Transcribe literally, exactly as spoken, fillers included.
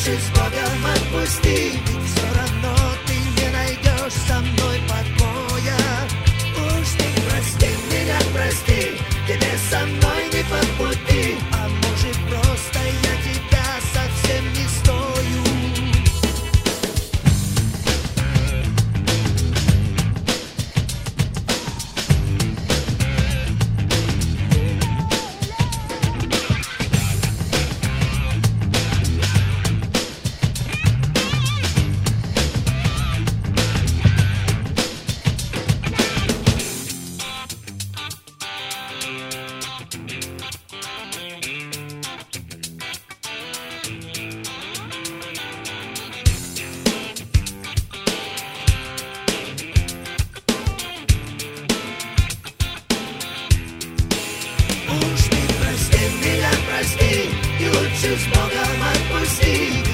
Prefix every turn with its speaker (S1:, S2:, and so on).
S1: лучше с Богом отпусти, ведь все равно ты не найдешь со мной покоя. Уж ты прости меня, прости, тебе со мной не по пути, а может просто я тебя совсем не стою. Уж ты прости меня, прости, и лучше с Богом отпусти.